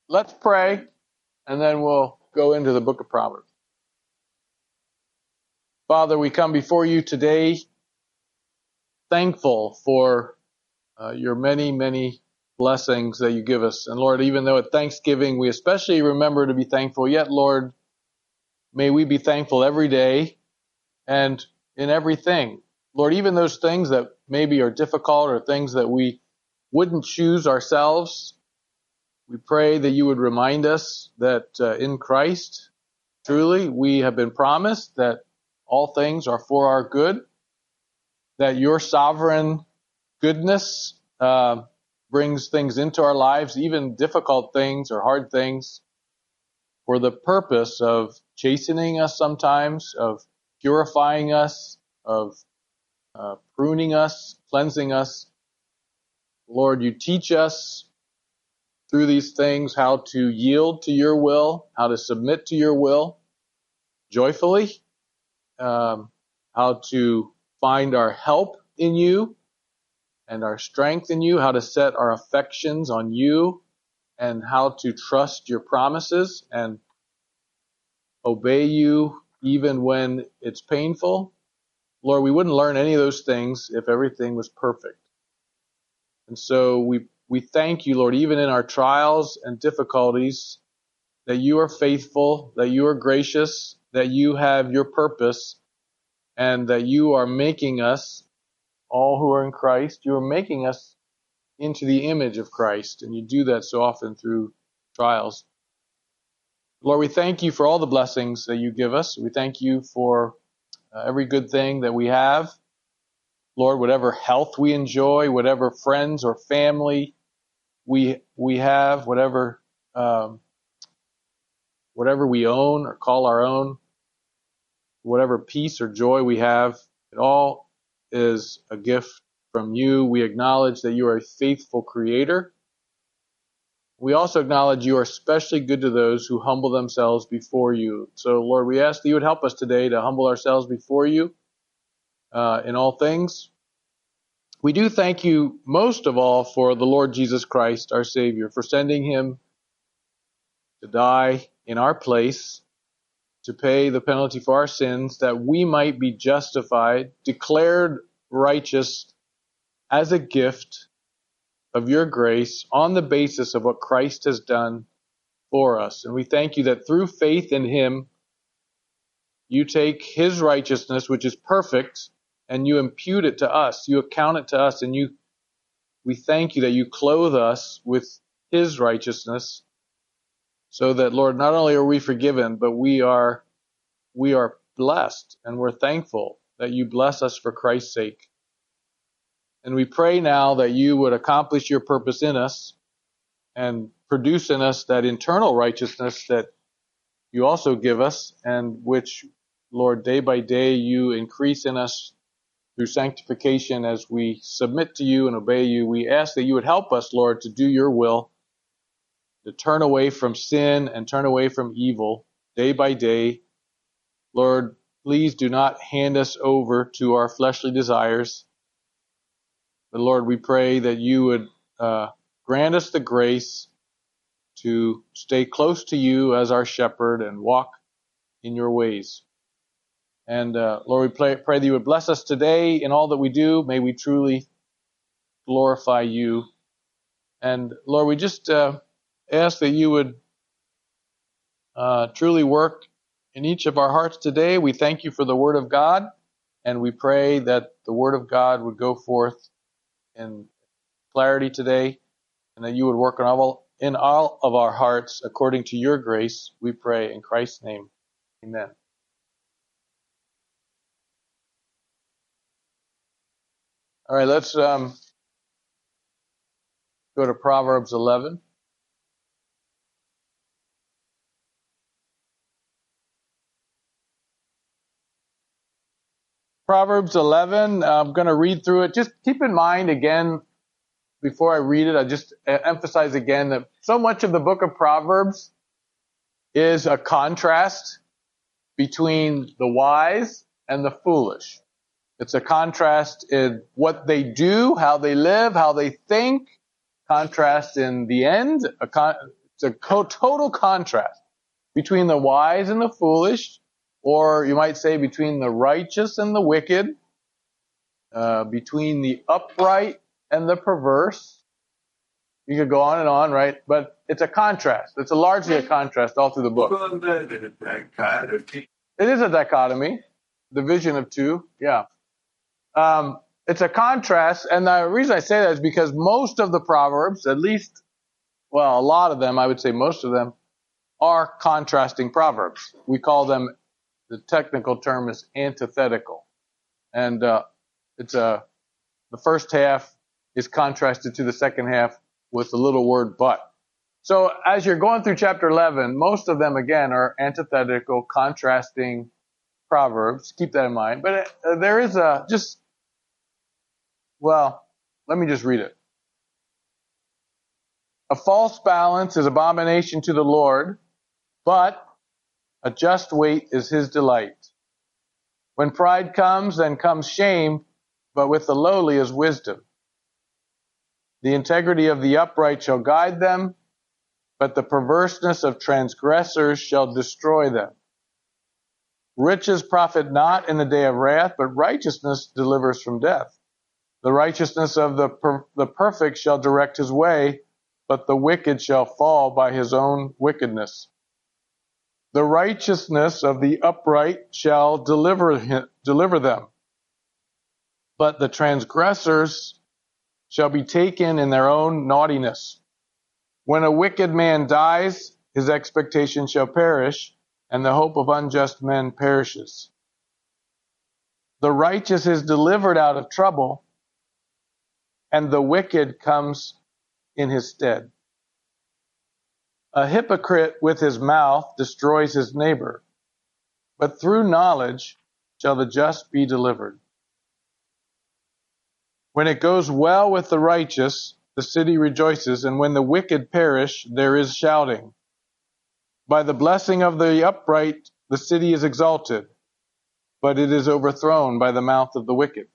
Let's pray, and then we'll go into the book of Proverbs. Father, we come before you today thankful for your many, many blessings that you give us. And Lord, even though at Thanksgiving we especially remember to be thankful, yet, Lord, may we be thankful every day and in everything. Lord, even those things that maybe are difficult or things that we wouldn't choose ourselves, we pray that you would remind us that in Christ, truly, we have been promised that all things are for our good, that your sovereign goodness brings things into our lives, even difficult things or hard things, for the purpose of chastening us sometimes, of purifying us, of pruning us, cleansing us. Lord, you teach us through these things how to yield to your will, how to submit to your will joyfully, how to find our help in you and our strength in you, how to set our affections on you, and how to trust your promises and obey you even when it's painful. Lord, we wouldn't learn any of those things if everything was perfect. And so we thank you, Lord, even in our trials and difficulties, that you are faithful, that you are gracious, that you have your purpose, and that you are making us, all who are in Christ, you are making us into the image of Christ, and you do that so often through trials. Lord, we thank you for all the blessings that you give us. We thank you for every good thing that we have. Lord, whatever health we enjoy, whatever friends or family we have, whatever we own or call our own, whatever peace or joy we have, it all is a gift from you. We acknowledge that you are a faithful creator. We also acknowledge you are especially good to those who humble themselves before you. So, Lord, we ask that you would help us today to humble ourselves before you in all things. We do thank you most of all for the Lord Jesus Christ, our Savior, for sending him to die in our place, to pay the penalty for our sins, that we might be justified, declared righteous as a gift of your grace on the basis of what Christ has done for us. And we thank you that through faith in him, you take his righteousness, which is perfect, and you impute it to us. You account it to us, and we thank you that you clothe us with his righteousness, so that, Lord, not only are we forgiven, but we are blessed, and we're thankful that you bless us for Christ's sake. And we pray now that you would accomplish your purpose in us and produce in us that internal righteousness that you also give us, and which, Lord, day by day you increase in us through sanctification as we submit to you and obey you. We ask that you would help us, Lord, to do your will, to turn away from sin and turn away from evil day by day. Lord, please do not hand us over to our fleshly desires. But Lord, we pray that you would grant us the grace to stay close to you as our shepherd and walk in your ways. And Lord, we pray that you would bless us today in all that we do. May we truly glorify you. And Lord, we just ask that you would truly work in each of our hearts today. We thank you for the Word of God, and we pray that the Word of God would go forth in clarity today, and that you would work in all of our hearts according to your grace. We pray in Christ's name. Amen. All right, let's go to Proverbs 11. Proverbs 11, I'm going to read through it. Just keep in mind, again, before I read it, I just emphasize again that so much of the book of Proverbs is a contrast between the wise and the foolish. It's a contrast in what they do, how they live, how they think, contrast in the end, It's a total contrast between the wise and the foolish, or you might say between the righteous and the wicked, between the upright and the perverse. You could go on, right? But it's a contrast. It's largely a contrast all through the book. It is a dichotomy, division of two, yeah. It's a contrast, and the reason I say that is because most of the Proverbs, at least, well, a lot of them, I would say most of them, are contrasting Proverbs. We call them, the technical term is antithetical. And the first half is contrasted to the second half with the little word but. So as you're going through chapter 11, most of them, again, are antithetical, contrasting Proverbs. Keep that in mind. But there is let me just read it. A false balance is abomination to the Lord, but a just weight is his delight. When pride comes, then comes shame, but with the lowly is wisdom. The integrity of the upright shall guide them, but the perverseness of transgressors shall destroy them. Riches profit not in the day of wrath, but righteousness delivers from death. The righteousness of the perfect shall direct his way, but the wicked shall fall by his own wickedness. The righteousness of the upright shall deliver them, but the transgressors shall be taken in their own naughtiness. When a wicked man dies, his expectation shall perish, and the hope of unjust men perishes. The righteous is delivered out of trouble, and the wicked comes in his stead. A hypocrite with his mouth destroys his neighbor, but through knowledge shall the just be delivered. When it goes well with the righteous, the city rejoices, and when the wicked perish, there is shouting. By the blessing of the upright, the city is exalted, but it is overthrown by the mouth of the wicked.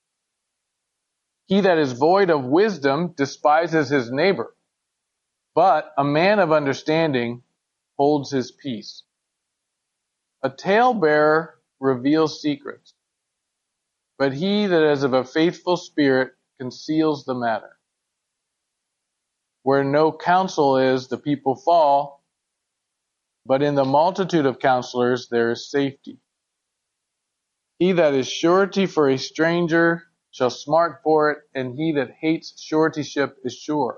He that is void of wisdom despises his neighbor, but a man of understanding holds his peace. A talebearer reveals secrets, but he that is of a faithful spirit conceals the matter. Where no counsel is, the people fall, but in the multitude of counselors there is safety. He that is surety for a stranger shall smart for it, and he that hates suretyship is sure.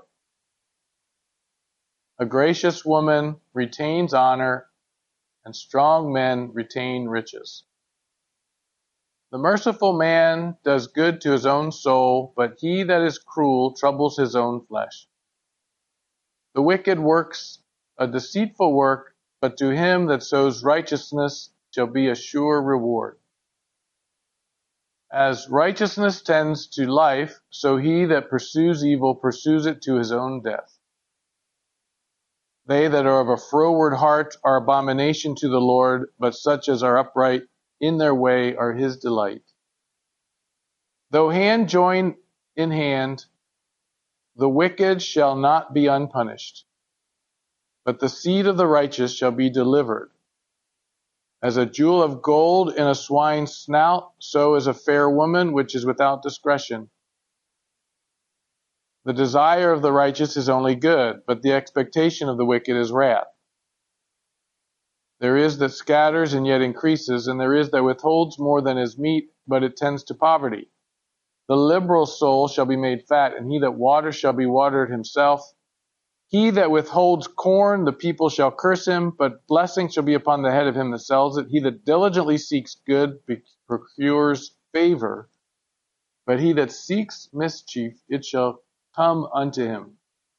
A gracious woman retains honor, and strong men retain riches. The merciful man does good to his own soul, but he that is cruel troubles his own flesh. The wicked works a deceitful work, but to him that sows righteousness shall be a sure reward. As righteousness tends to life, so he that pursues evil pursues it to his own death. They that are of a froward heart are abomination to the Lord, but such as are upright in their way are his delight. Though hand join in hand, the wicked shall not be unpunished, but the seed of the righteous shall be delivered. As a jewel of gold in a swine's snout, so is a fair woman which is without discretion. The desire of the righteous is only good, but the expectation of the wicked is wrath. There is that scatters and yet increases, and there is that withholds more than is meet, but it tends to poverty. The liberal soul shall be made fat, and he that waters shall be watered himself. He that withholds corn, the people shall curse him, but blessing shall be upon the head of him that sells it. He that diligently seeks good procures favor, but he that seeks mischief, it shall come unto him.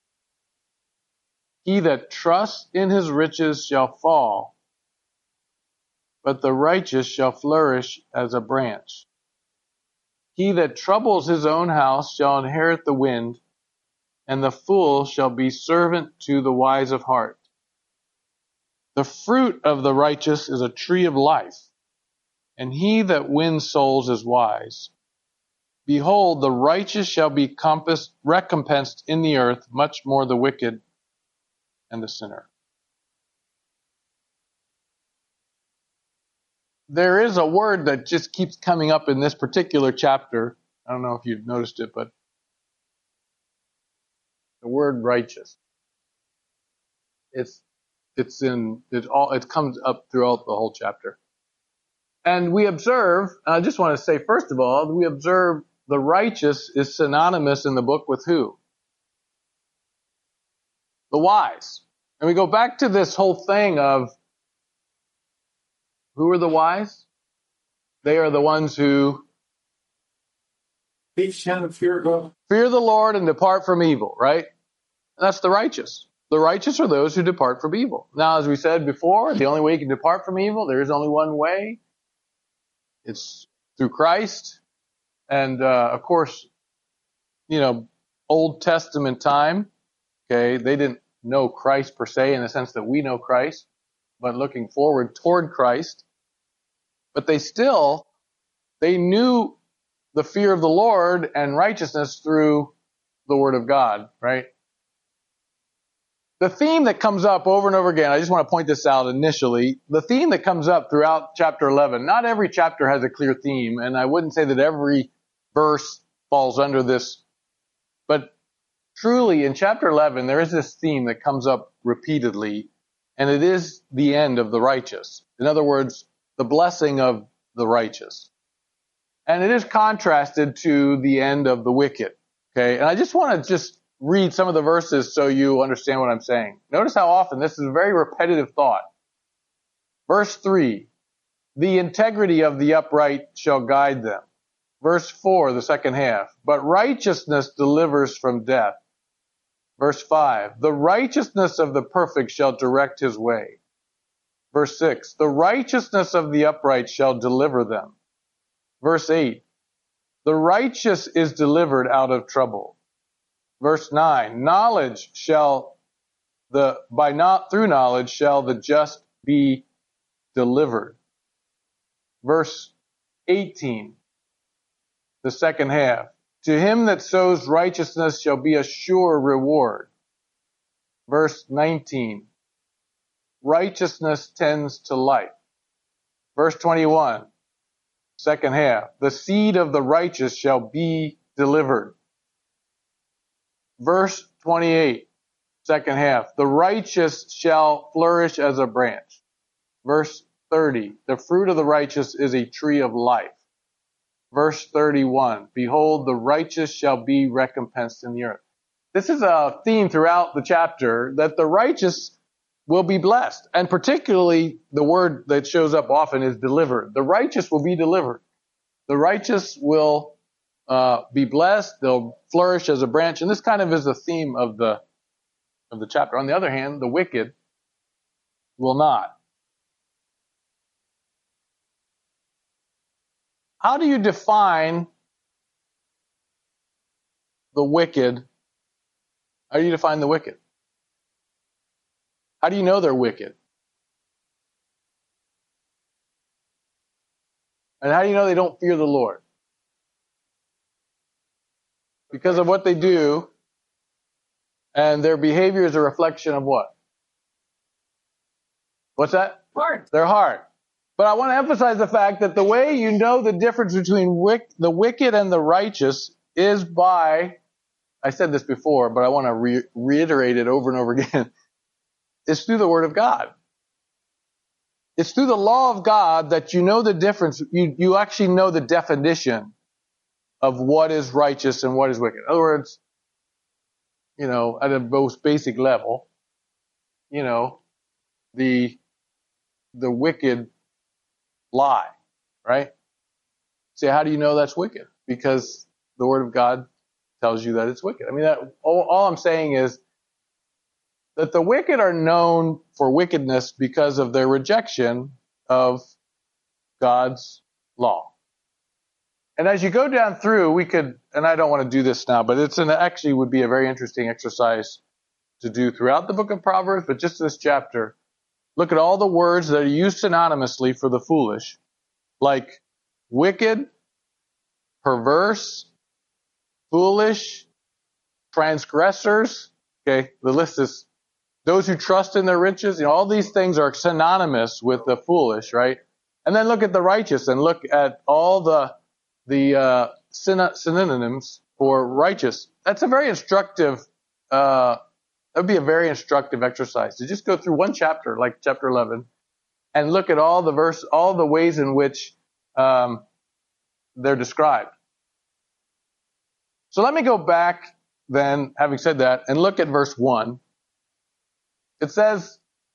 He that trusts in his riches shall fall, but the righteous shall flourish as a branch. He that troubles his own house shall inherit the wind, and the fool shall be servant to the wise of heart. The fruit of the righteous is a tree of life, and he that wins souls is wise. Behold, the righteous shall be recompensed in the earth, much more the wicked. and the sinner. There is a word that just keeps coming up in this particular chapter. I don't know if you've noticed it, but the word righteous. It comes up throughout the whole chapter. And we observe, and I just want to say, first of all, we observe the righteous is synonymous in the book with who? The wise. And we go back to this whole thing of who are the wise? They are the ones who teach him to fear God. Fear the Lord and depart from evil, right? And that's the righteous. The righteous are those who depart from evil. Now, as we said before, the only way you can depart from evil, there is only one way. It's through Christ. And, of course, Old Testament time, okay, they didn't know Christ per se in the sense that we know Christ, but looking forward toward Christ. But they knew the fear of the Lord and righteousness through the Word of God, right? The theme that comes up over and over again, I just want to point this out initially, the theme that comes up throughout chapter 11, not every chapter has a clear theme, and I wouldn't say that every verse falls under this, but truly in chapter 11, there is this theme that comes up repeatedly, and it is the end of the righteous. In other words, the blessing of the righteous. And it is contrasted to the end of the wicked. Okay, and I just want to read some of the verses so you understand what I'm saying. Notice how often this is a very repetitive thought. Verse 3, the integrity of the upright shall guide them. Verse 4, the second half, but righteousness delivers from death. Verse 5, the righteousness of the perfect shall direct his way. Verse 6, the righteousness of the upright shall deliver them. Verse 8, the righteous is delivered out of trouble. Verse 9, through knowledge shall the just be delivered. Verse 18, the second half, to him that sows righteousness shall be a sure reward. Verse 19, righteousness tends to life. Verse 21, second half, the seed of the righteous shall be delivered. Verse 28, second half, the righteous shall flourish as a branch. Verse 30, the fruit of the righteous is a tree of life. Verse 31, behold, the righteous shall be recompensed in the earth. This is a theme throughout the chapter that the righteous will be blessed. And particularly the word that shows up often is delivered. The righteous will be delivered. The righteous will be blessed. They'll flourish as a branch. And this kind of is the theme of the chapter. On the other hand, the wicked will not. How do you define the wicked? How do you define the wicked? How do you know they're wicked? And how do you know they don't fear the Lord? Because of what they do, and their behavior is a reflection of what? What's that? Heart. Their heart. But I want to emphasize the fact that the way you know the difference between the wicked and the righteous is by, I said this before, but I want to reiterate it over and over again, it's through the Word of God. It's through the law of God that you know the difference. You actually know the definition of what is righteous and what is wicked. In other words, at a most basic level, the wicked lie, right? See, how do you know that's wicked? Because the Word of God tells you that it's wicked. I mean, all I'm saying is that the wicked are known for wickedness because of their rejection of God's law. And as you go down through, we could, and I don't want to do this now, but actually would be a very interesting exercise to do throughout the book of Proverbs, but just this chapter. Look at all the words that are used synonymously for the foolish, like wicked, perverse, foolish, transgressors. Okay, the list Those who trust in their riches, all these things are synonymous with the foolish, right? And then look at the righteous and look at all the synonyms for righteous. That's a very instructive, that would be a very instructive exercise to just go through one chapter, like chapter 11, and look at all the ways in which they're described. So let me go back then, having said that, and look at verse 1. It says,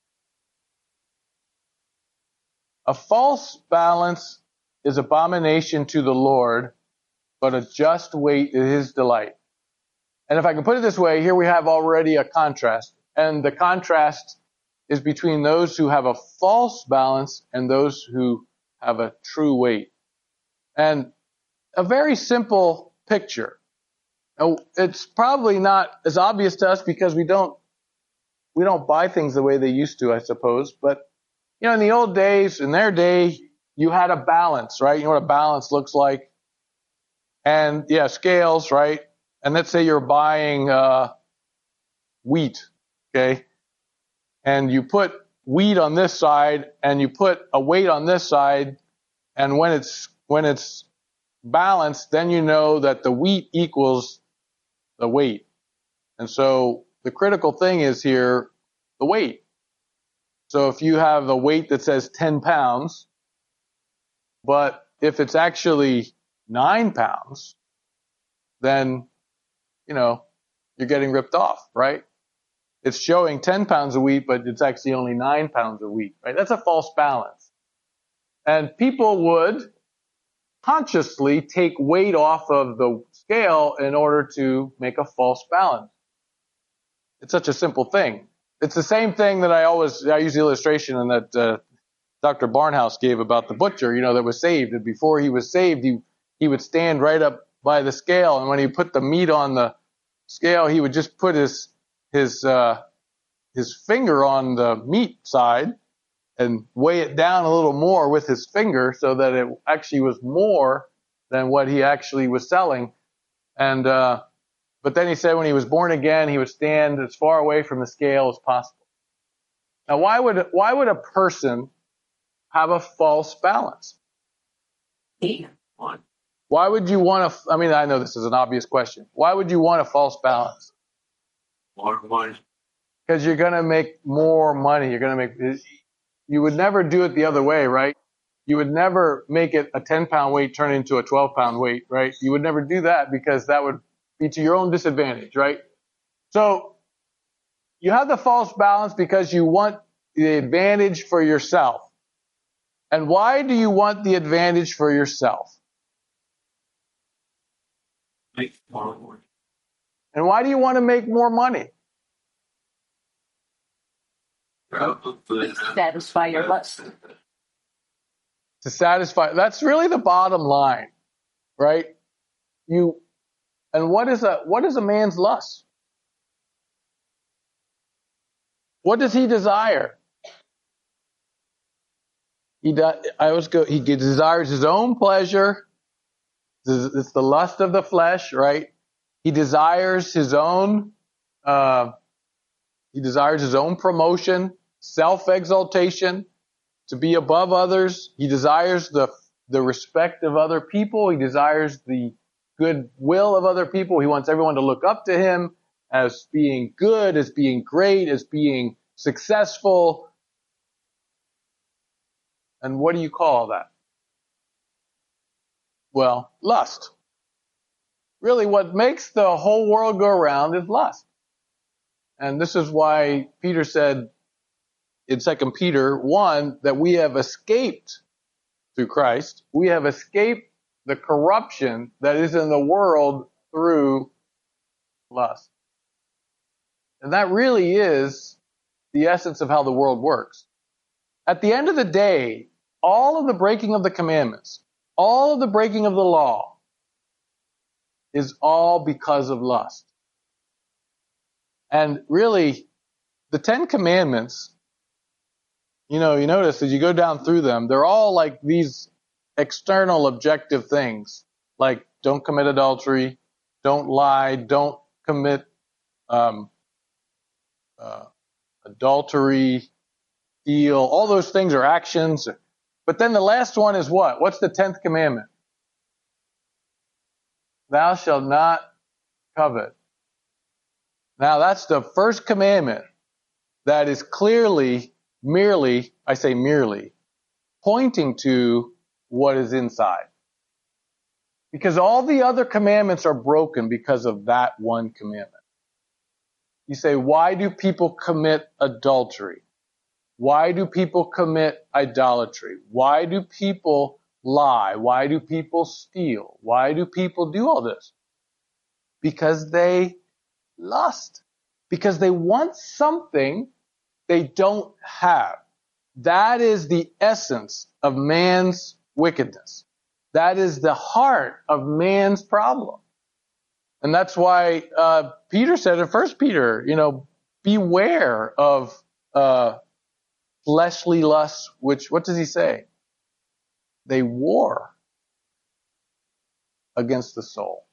a false balance is abomination to the Lord, but a just weight is his delight. And if I can put it this way, here we have already a contrast. And the contrast is between those who have a false balance and those who have a true weight. And a very simple picture. Now, it's probably not as obvious to us because we don't buy things the way they used to, I suppose. But, in the old days, in their day, you had a balance, right? You know what a balance looks like? And, scales, right? And let's say you're buying wheat, okay? And you put wheat on this side, and you put a weight on this side, and when it's balanced, then you know that the wheat equals the weight. And so the critical thing is here, the weight. So if you have a weight that says 10 pounds, but if it's actually 9 pounds, then, you're getting ripped off, right? It's showing 10 pounds of wheat, but it's actually only 9 pounds of wheat, right? That's a false balance. And people would consciously take weight off of the scale in order to make a false balance. It's such a simple thing. It's the same thing that I use the illustration and that Dr. Barnhouse gave about the butcher, that was saved. And before he was saved, he would stand right up by the scale, and when he put the meat on the scale, he would just put his finger on the meat side and weigh it down a little more with his finger so that it actually was more than what he actually was selling. And but then he said when he was born again, he would stand as far away from the scale as possible. Now, why would a person have a false balance? Why would you want to, I know this is an obvious question. Why would you want a false balance? More money. Because you're going to make more money. You would never do it the other way, right? You would never make it a 10-pound weight turn into a 12-pound weight, right? You would never do that because that would be to your own disadvantage, right? So you have the false balance because you want the advantage for yourself. And why do you want the advantage for yourself? Make more money. And why do you want to make more money? Satisfy your lust. To satisfy, that's really the bottom line, right? And what is a man's lust? What does he desire? He desires his own pleasure. It's the lust of the flesh, right? He desires his own promotion, self-exaltation, to be above others. He desires the respect of other people. He desires the goodwill of other people. He wants everyone to look up to him as being good, as being great, as being successful. And what do you call that? Well, lust. Really, what makes the whole world go around is lust. And this is why Peter said in 2 Peter 1 that we have escaped through Christ. We have escaped the corruption that is in the world through lust. And that really is the essence of how the world works. At the end of the day, all of the breaking of the commandments, all of the breaking of the law is all because of lust. And really, the 10 Commandments, you notice as you go down through them, they're all like these external objective things, like don't commit adultery, don't lie, don't commit adultery, steal, all those things are actions. But then the last one is what? What's the 10th commandment? Thou shalt not covet. Now that's the first commandment that is clearly, merely, pointing to what is inside. Because all the other commandments are broken because of that one commandment. You say, why do people commit adultery? Why do people commit idolatry? Why do people lie? Why do people steal? Why do people do all this? Because they lust. Because they want something they don't have. That is the essence of man's wickedness. That is the heart of man's problem. And that's why Peter said in 1 Peter, beware of fleshly lusts, which, what does he say? They war against the soul.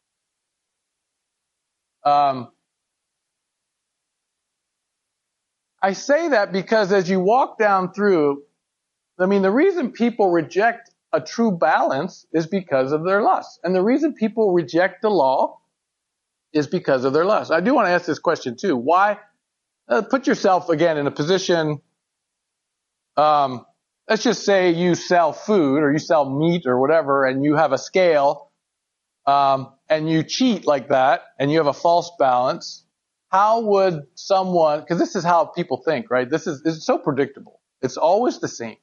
I say that because as you walk down through, the reason people reject a true balance is because of their lust. And the reason people reject the law is because of their lust. I do want to ask this question too. Why? Put yourself again in a position, let's just say you sell food or you sell meat or whatever and you have a scale, and you cheat like that and you have a false balance. How would someone, because this is how people think, right? It's so predictable. It's always the same.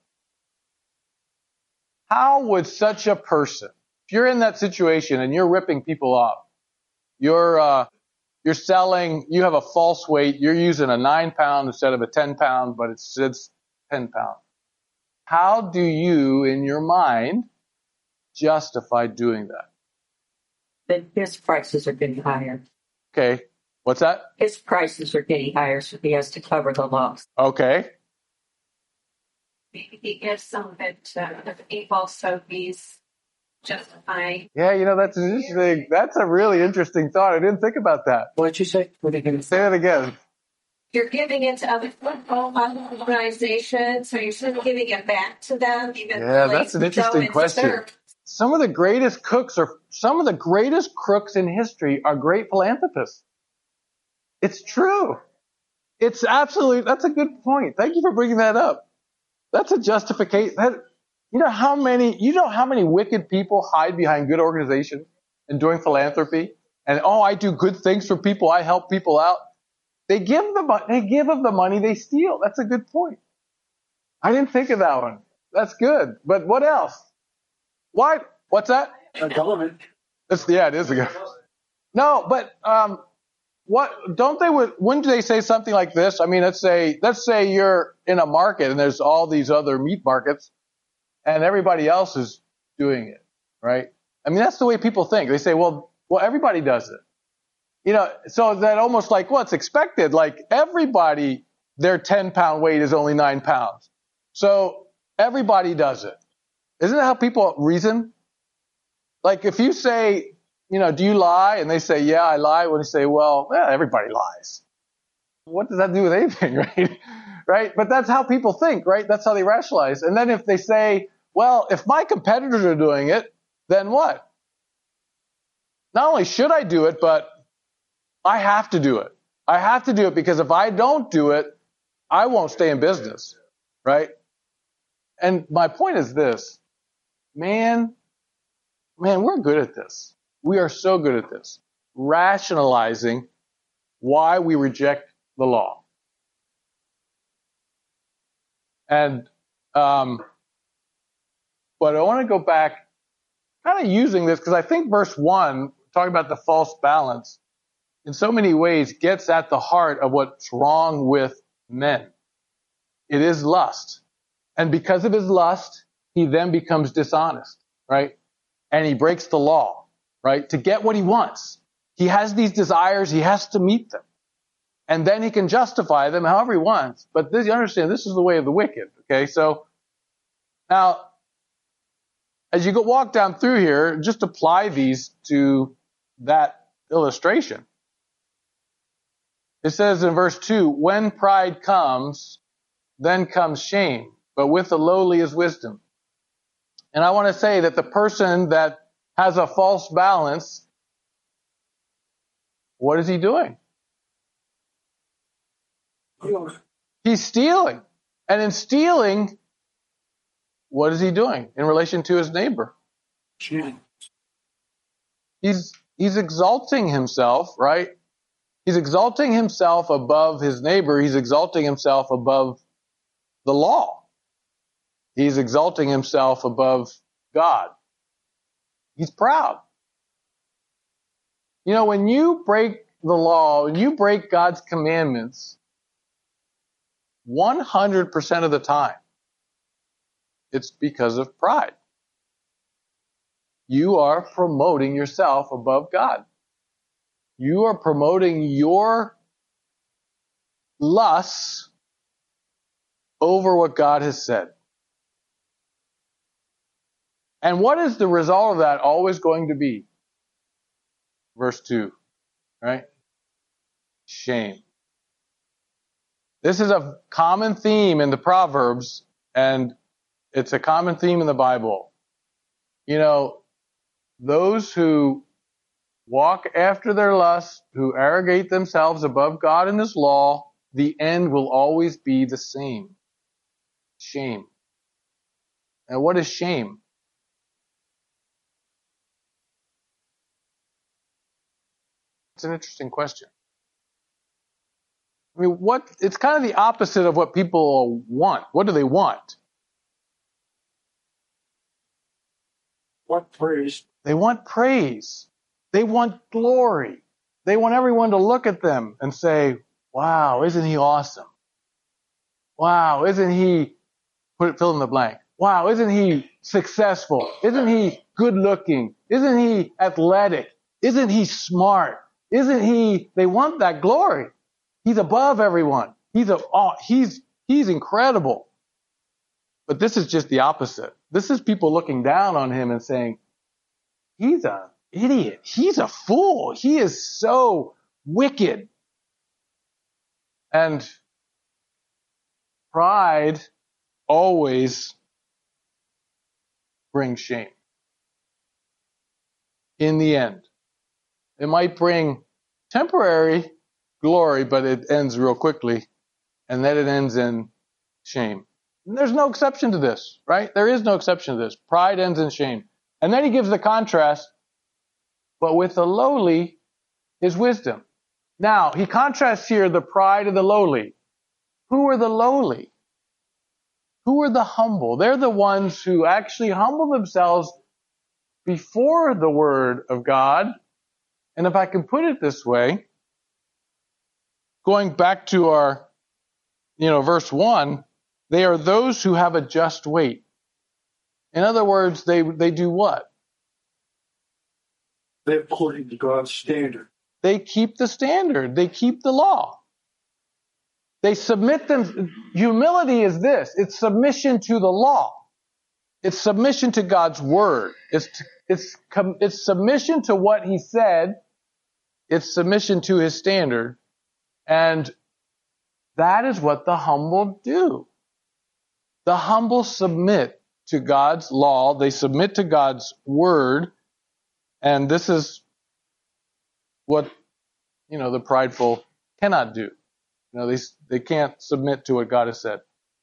How would such a person, if you're in that situation and you're ripping people off, you're selling, you have a false weight, you're using a 9 pound instead of a 10 pound, but it's 10 pounds. How do you, in your mind, justify doing that? But his prices are getting higher. Okay. What's that? His prices are getting higher, so he has to cover the loss. Okay. Maybe he gets some of it evil, so he's justifying. Yeah, that's an interesting, that's a really interesting thought. I didn't think about that. What did you say? Say that again. You're giving it to other football organizations, so you're sort of giving it back to them. Even that's an interesting question. Some of the greatest crooks in history are great philanthropists. It's true. It's absolutely, that's a good point. Thank you for bringing that up. That's a justification. You know how many wicked people hide behind good organizations and doing philanthropy? And, I do good things for people. I help people out. They give of the money they steal. That's a good point. I didn't think of that one. That's good. But what else? Why? What's that? The government. It is a good. No, but, wouldn't they say something like this? Let's say you're in a market and there's all these other meat markets and everybody else is doing it, right? That's the way people think. They say, well, everybody does it. So that almost like, it's expected. Like everybody, their 10 pound weight is only 9 pounds. So everybody does it. Isn't that how people reason? Like if you say, do you lie? And they say, yeah, I lie. When you say, everybody lies. What does that do with anything, right? Right? But that's how people think, right? That's how they rationalize. And then if they say, if my competitors are doing it, then what? Not only should I do it, but I have to do it. I have to do it because if I don't do it, I won't stay in business, right? And my point is this, man, we're good at this. We are so good at this. Rationalizing why we reject the law. And, but I want to go back kind of using this because I think verse 1, talking about the false balance, in so many ways gets at the heart of what's wrong with men. It is lust. And because of his lust, he then becomes dishonest, right? And he breaks the law, right? To get what he wants. He has these desires, he has to meet them. And then he can justify them however he wants. But you understand, this is the way of the wicked, okay? So, now, as you walk down through here, just apply these to that illustration. It says in verse 2, when pride comes, then comes shame, but with the lowly is wisdom. And I want to say that the person that has a false balance, what is he doing? He's stealing. And in stealing, what is he doing in relation to his neighbor? He's exalting himself, right? He's exalting himself above his neighbor. He's exalting himself above the law. He's exalting himself above God. He's proud. You know, when you break the law, when you break God's commandments, 100% of the time, it's because of pride. You are promoting yourself above God. You are promoting your lusts over what God has said. And what is the result of that always going to be? Verse 2, right? Shame. This is a common theme in the Proverbs, and it's a common theme in the Bible. You know, those who walk after their lusts, who arrogate themselves above God and His law, the end will always be the same. Shame. And what is shame? It's an interesting question. I mean, it's kind of the opposite of what people want. What do they want? What praise? They want praise. They want glory. They want everyone to look at them and say, wow, isn't he awesome? Wow, isn't he, fill in the blank. Wow, isn't he successful? Isn't he good looking? Isn't he athletic? Isn't he smart? They want that glory. He's above everyone. He's incredible. But this is just the opposite. This is people looking down on him and saying, he's an idiot. He's a fool. He is so wicked. And pride always brings shame. In the end. It might bring temporary glory, but it ends real quickly. And then it ends in shame. And there's no exception to this, right? There is no exception to this. Pride ends in shame. And then he gives the contrast, but with the lowly is wisdom. Now, he contrasts here the pride of the lowly. Who are the lowly? Who are the humble? They're the ones who actually humble themselves before the word of God. And if I can put it this way, going back to our, verse 1, they are those who have a just weight. In other words, they do what? They're according to God's standard. They keep the standard. They keep the law. They submit them. Humility is this. It's submission to the law. It's submission to God's word. It's submission to what He said. It's submission to His standard. And that is what the humble do. The humble submit to God's law. They submit to God's word. And this is what, the prideful cannot do. They can't submit to what God has said.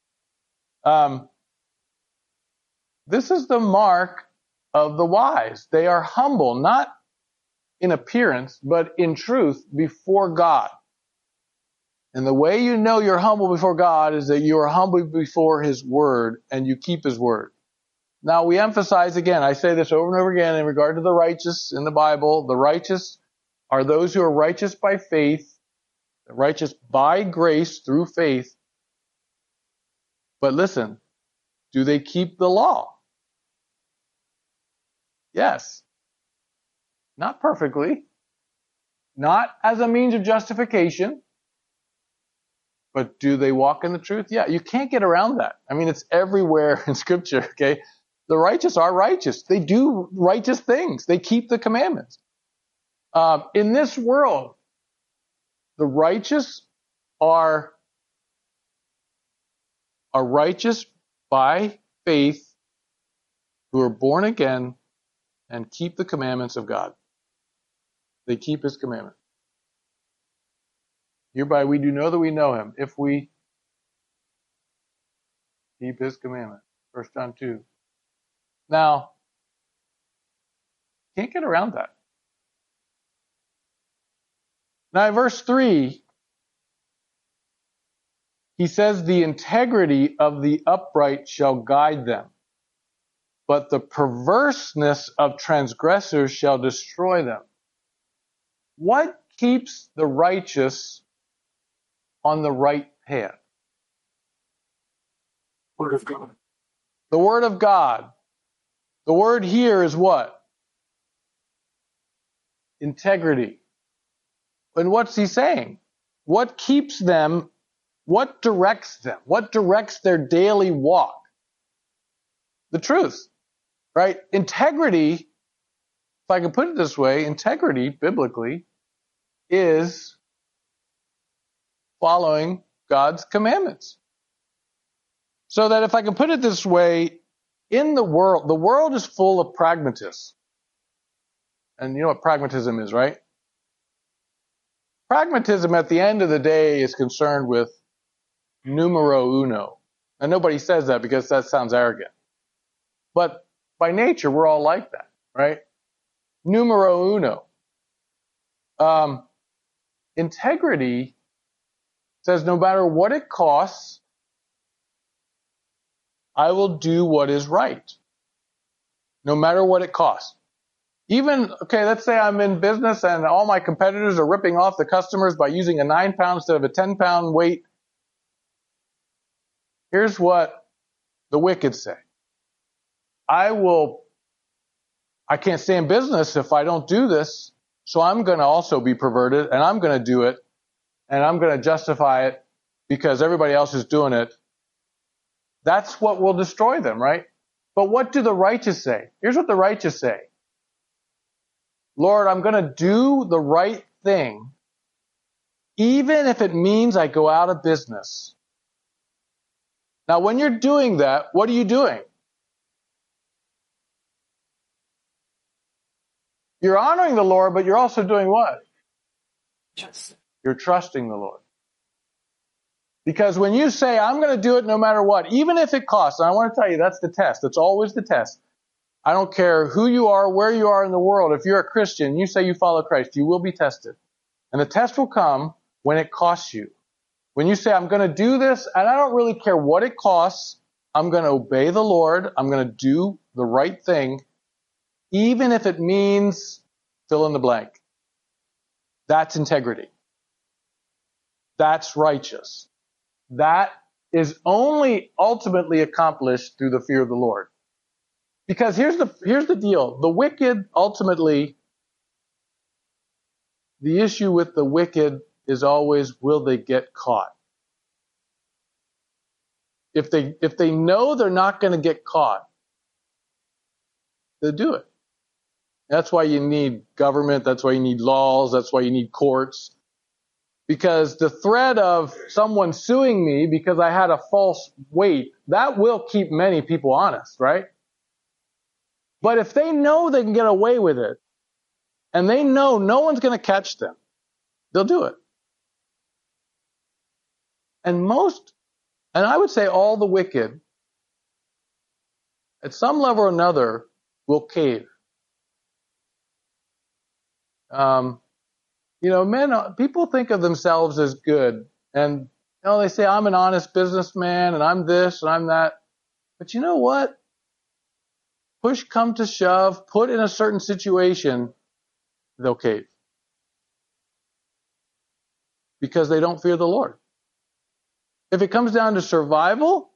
This is the mark of the wise. They are humble, not in appearance, but in truth before God. And the way you know you're humble before God is that you are humble before His word and you keep His word. Now we emphasize again, I say this over and over again in regard to the righteous in the Bible. The righteous are those who are righteous by faith, righteous by grace through faith. But listen, do they keep the law? Yes. Not perfectly. Not as a means of justification. But do they walk in the truth? Yeah, you can't get around that. I mean, it's everywhere in Scripture, okay? The righteous are righteous. They do righteous things. They keep the commandments. In this world, the righteous are righteous by faith, who are born again and keep the commandments of God. They keep his commandments. Hereby we do know that we know him, if we keep his commandments. 1 John 2. Now, can't get around that. Now, in verse 3, he says, the integrity of the upright shall guide them, but the perverseness of transgressors shall destroy them. What keeps the righteous on the right path? Word of God. The Word of God. The word here is what? Integrity. And what's he saying? What keeps them? What directs them? What directs their daily walk? The truth, right? Integrity, if I can put it this way, integrity, biblically, is following God's commandments. So that if I can put it this way, in the world is full of pragmatists. And you know what pragmatism is, right? Pragmatism at the end of the day is concerned with numero uno. And nobody says that because that sounds arrogant. But by nature, we're all like that, right? Numero uno. Integrity says no matter what it costs, I will do what is right. No matter what it costs. Even, okay, let's say I'm in business and all my competitors are ripping off the customers by using a 9-pound instead of a 10-pound weight. Here's what the wicked say. I can't stay in business if I don't do this, so I'm going to also be perverted, and I'm going to do it, and I'm going to justify it because everybody else is doing it. That's what will destroy them, right? But what do the righteous say? Here's what the righteous say. Lord, I'm going to do the right thing, even if it means I go out of business. Now, when you're doing that, what are you doing? You're honoring the Lord, but you're also doing what? You're trusting the Lord. Because when you say, I'm going to do it no matter what, even if it costs, and I want to tell you, that's the test. That's always the test. I don't care who you are, where you are in the world. If you're a Christian, you say you follow Christ, you will be tested. And the test will come when it costs you. When you say, I'm going to do this, and I don't really care what it costs, I'm going to obey the Lord, I'm going to do the right thing, even if it means fill in the blank. That's integrity. That's righteous. That is only ultimately accomplished through the fear of the Lord. Because here's the deal. The wicked, ultimately, the issue with the wicked is always, will they get caught? If they know they're not going to get caught, they'll do it. That's why you need government. That's why you need laws. That's why you need courts. Because the threat of someone suing me because I had a false weight, that will keep many people honest, right? But if they know they can get away with it, and they know no one's going to catch them, they'll do it. And I would say all the wicked, at some level or another, will cave. People think of themselves as good, and they say, I'm an honest businessman, and I'm this, and I'm that. But you know what? Push come to shove, put in a certain situation, they'll cave. Because they don't fear the Lord. If it comes down to survival,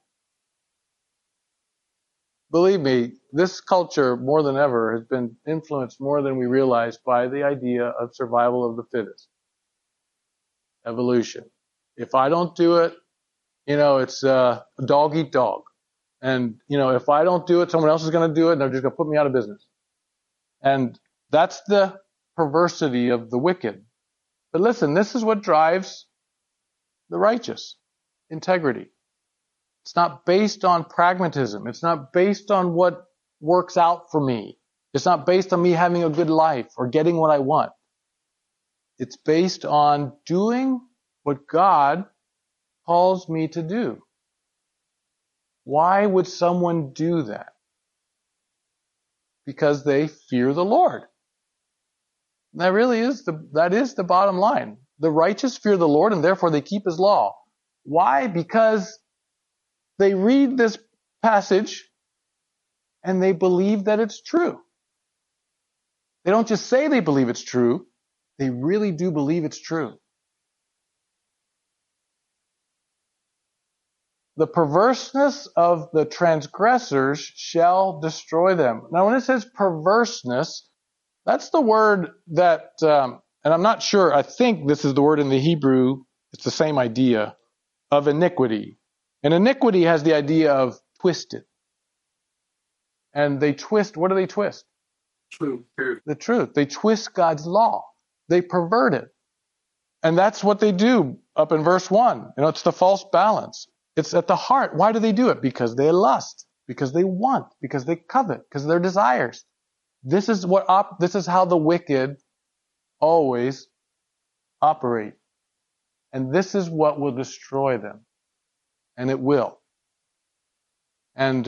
believe me, this culture more than ever has been influenced more than we realize by the idea of survival of the fittest. Evolution. If I don't do it, it's dog eat dog. And, if I don't do it, someone else is going to do it, and they're just going to put me out of business. And that's the perversity of the wicked. But listen, this is what drives the righteous. Integrity. It's not based on pragmatism. It's not based on what works out for me. It's not based on me having a good life or getting what I want. It's based on doing what God calls me to do. Why would someone do that? Because they fear the Lord. That is the bottom line. The righteous fear the Lord and therefore they keep His law. Why? Because they read this passage and they believe that it's true. They don't just say they believe it's true. They really do believe it's true. The perverseness of the transgressors shall destroy them. Now, when it says perverseness, that's the word that, and I'm not sure, I think this is the word in the Hebrew, it's the same idea, of iniquity. And iniquity has the idea of twisted. And they twist, what do they twist? True. The truth. They twist God's law. They pervert it. And that's what they do up in verse 1. It's the false balance. It's at the heart. Why do they do it? Because they lust, because they want, because they covet, because of their desires. This is how the wicked always operate. And this is what will destroy them. And it will. And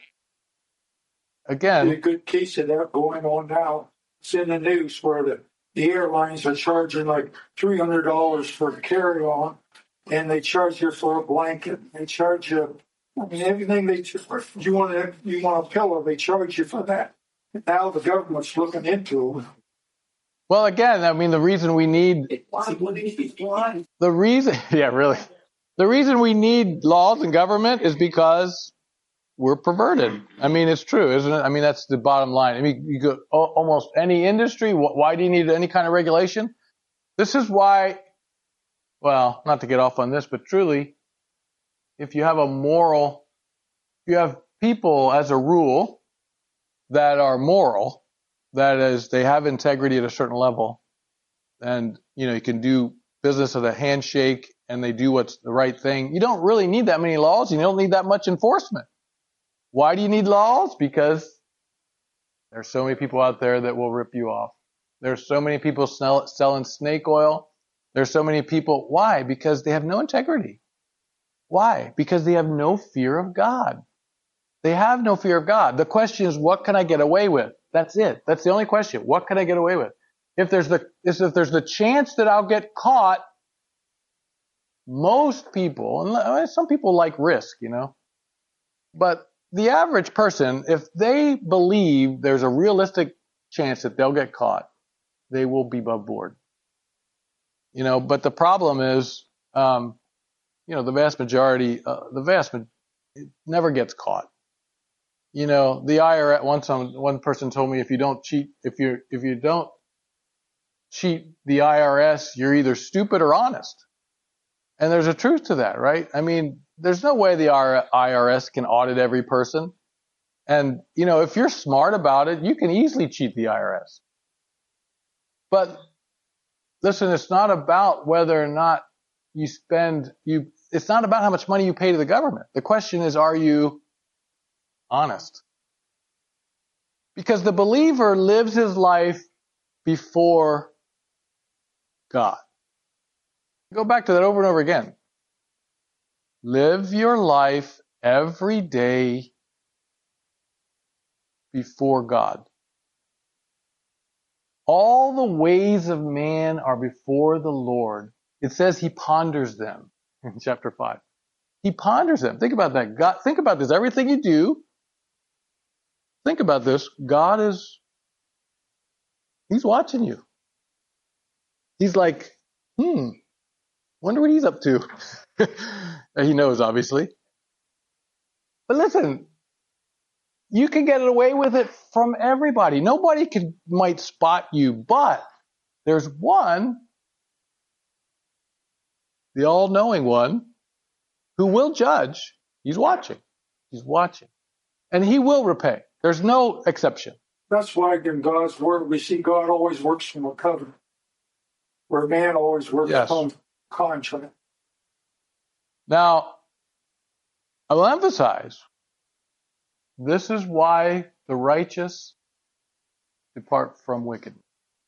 again, a good case of that going on now. It's in the news where the airlines are charging like $300 for carry-on, and they charge you for a blanket. They charge you, everything you want a pillow, they charge you for that. Now the government's looking into it. Well, again, the reason we need the reason we need laws and government is because we're perverted. It's true, isn't it? That's the bottom line. You go almost any industry. Why do you need any kind of regulation? This is why, well, not to get off on this, but truly, if you have people as a rule that are moral, that is, they have integrity at a certain level, and, you can do business with a handshake and they do what's the right thing. You don't really need that many laws and you don't need that much enforcement. Why do you need laws? Because there's so many people out there that will rip you off. There's so many people selling snake oil. There's so many people. Why? Because they have no integrity. Why? Because they have no fear of God. They have no fear of God. The question is, what can I get away with? That's it. That's the only question. What can I get away with? If there's the chance that I'll get caught, most people, and some people like risk, but the average person, if they believe there's a realistic chance that they'll get caught, they will be above board. But the problem is, the vast majority, it never gets caught. The IRS, one person told me if you don't cheat the IRS, you're either stupid or honest. And there's a truth to that, right? There's no way the IRS can audit every person. And, if you're smart about it, you can easily cheat the IRS. But listen, it's not about whether or not it's not about how much money you pay to the government. The question is, are you honest? Because the believer lives his life before God. Go back to that over and over again. Live your life every day before God. All the ways of man are before the Lord. It says He ponders them in chapter 5. He ponders them. Think about that. God, think about this. Everything you do, think about this. God He's watching you. He's like, wonder what He's up to. He knows, obviously. But listen, you can get away with it from everybody. Nobody might spot you, but there's one, the all-knowing one, who will judge. He's watching. He's watching. And He will repay. There's no exception. That's why in God's Word we see God always works from a covenant. where man always works Yes. on contract. Now, I will emphasize, this is why the righteous depart from wickedness.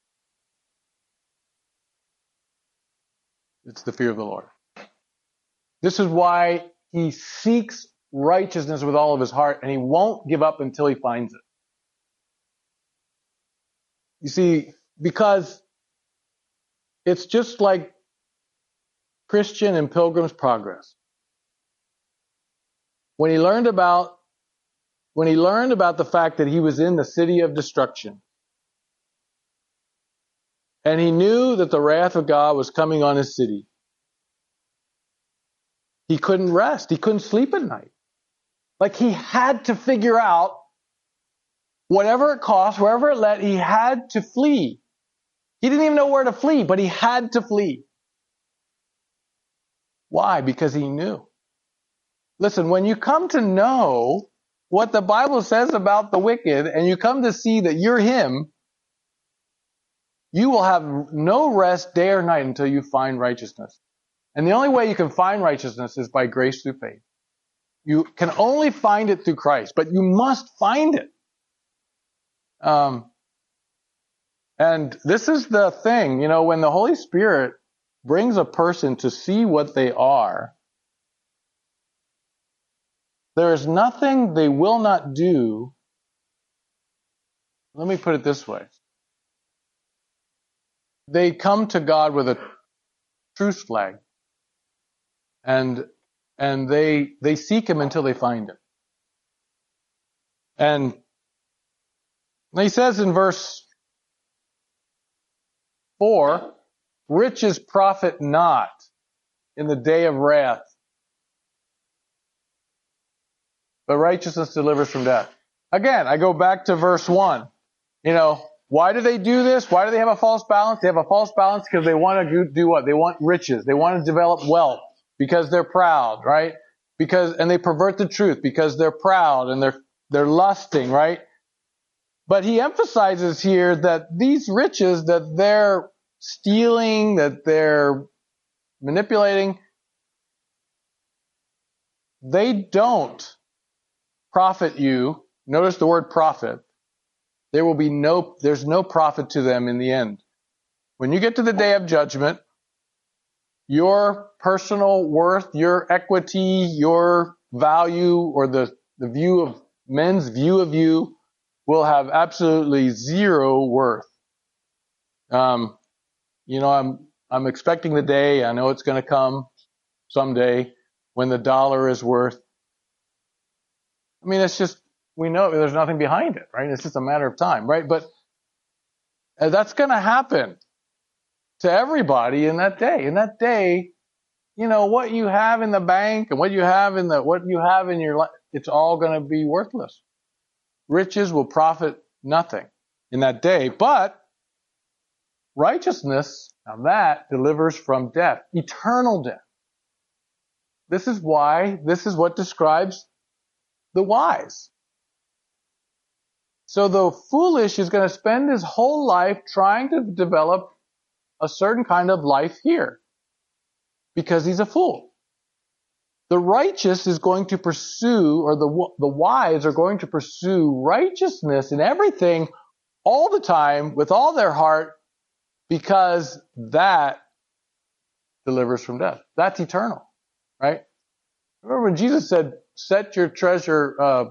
It's the fear of the Lord. This is why he seeks righteousness with all of his heart, and he won't give up until he finds it. You see, because it's just like Christian and Pilgrim's Progress. When he learned about the fact that he was in the city of destruction, and he knew that the wrath of God was coming on his city, he couldn't rest. He couldn't sleep at night. Like, he had to figure out, whatever it cost, wherever it led, he had to flee. He didn't even know where to flee, but he had to flee. Why? Because he knew. Listen, when you come to know what the Bible says about the wicked, and you come to see that you're him, you will have no rest day or night until you find righteousness. And the only way you can find righteousness is by grace through faith. You can only find it through Christ, but you must find it. And this is the thing, when the Holy Spirit brings a person to see what they are, there is nothing they will not do. Let me put it this way. They come to God with a truce flag, and they seek him until they find him. And he says in verse 4, riches profit not in the day of wrath, but righteousness delivers from death. Again, I go back to verse 1. Why do they do this? Why do they have a false balance? They have a false balance because they want to do what? They want riches. They want to develop wealth because they're proud, right? And they pervert the truth because they're proud and they're lusting, right? But he emphasizes here that these riches that they're stealing, that they're manipulating, they don't profit you. Notice the word profit. There's no profit to them in the end. When you get to the day of judgment, your personal worth, your equity, your value, or the view of men's view of you will have absolutely zero worth. I'm expecting the day, I know it's going to come someday, when the dollar is worth. It's just, we know there's nothing behind it, right? It's just a matter of time, right? But that's going to happen to everybody in that day. In that day, what you have in the bank and what you have in your life, it's all going to be worthless. Riches will profit nothing in that day, but righteousness, now that delivers from death, eternal death. This is what describes the wise. So the foolish is going to spend his whole life trying to develop a certain kind of life here because he's a fool. The righteous is going to pursue, or the wise are going to pursue righteousness in everything all the time with all their heart, because that delivers from death. That's eternal, right? Remember when Jesus said, set your treasure,